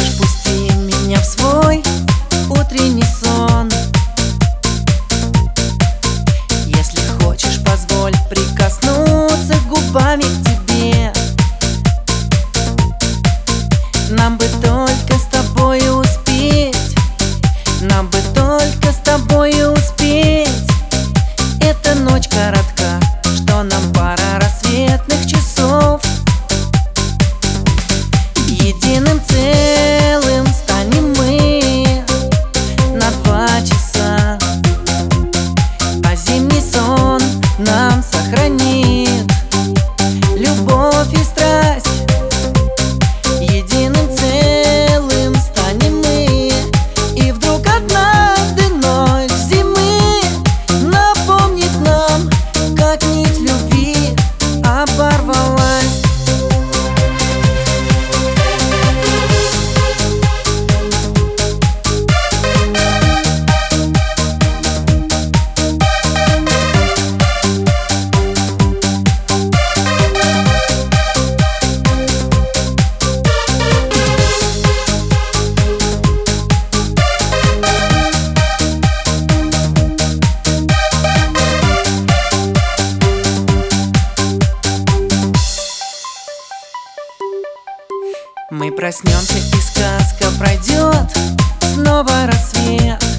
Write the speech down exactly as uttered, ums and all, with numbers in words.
хочешь, пусти меня в свой утренний сон. Если хочешь, позволь прикоснуться губами к тебе. Нам бы только с тобой успеть, нам бы только с тобой успеть. Эта ночь коротка, что нам пара рассветных часов. Единым целым станем мы на два часа, а зимний сон нам сохранит любовь и страсть. Единым целым станем мы, и вдруг однажды ночь зимы напомнит нам, как нить любви оборвалась. Мы проснемся, и сказка пройдет, снова рассвет.